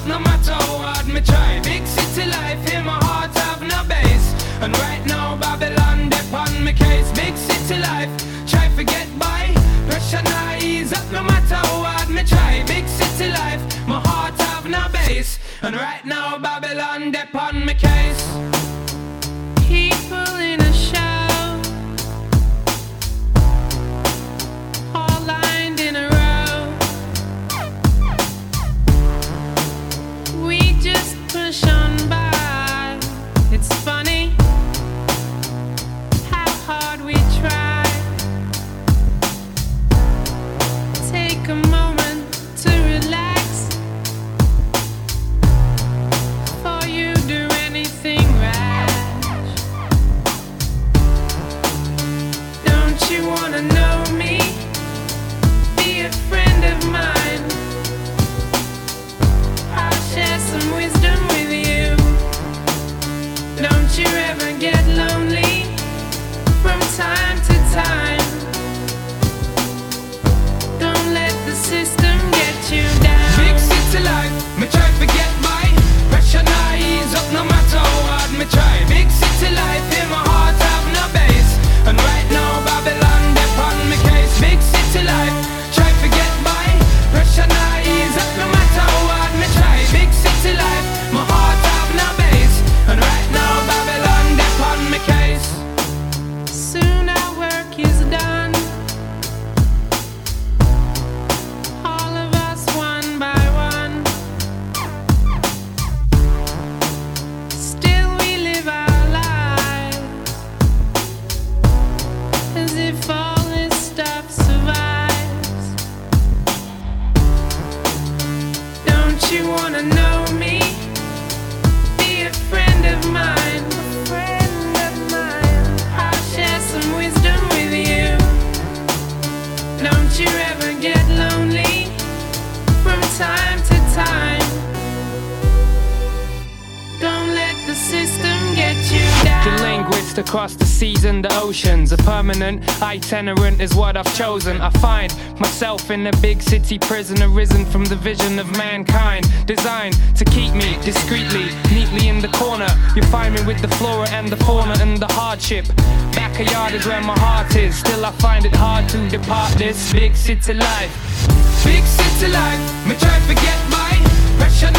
up no matter how hard me try. Big city life, hear my heart have no base. And right now Babylon dip on me case. Big city life, try to get by. Pressure not ease up no matter how hard me try. Big city life, my heart have no base. And right now Babylon dip on me case. People in a show, all lined in a row. We just push on by. It's funny how hard we try. Take a moment to relax before you do anything rash. Don't you wanna know me? Be a friend of mine. I'll share some wisdom with you. Don't you ever get lonely from time to time. Don't let the system get you down. Big city life, me try to get by. Pressure not ease up no matter how hard me try. Big city life, in my heart have no base. And right now Babylon dip on me case. Big city life, try to get by. Pressure not ease up no matter how hard me try. Big city life, my heart have no base. And right now Babylon dip on me case. Soon our work is done. All of us one by one. Still we live our lives as if all this stuff survives. Don't you wanna know me? Be a friend of mine. I'll share some wisdom with you. Don't you ever get lonely from time to time. Don't let the system get you down. The linguist across the seas and the oceans. A permanent itinerant is what I've chosen. I find myself in a big city prison, arisen from the vision of mankind, designed to keep me discreetly, neatly in the corner. You find me with the flora and the fauna and the hardship. Backyard is where my heart is. Still I find it hard to depart this big city life. Big city life, me try to get by. Pressure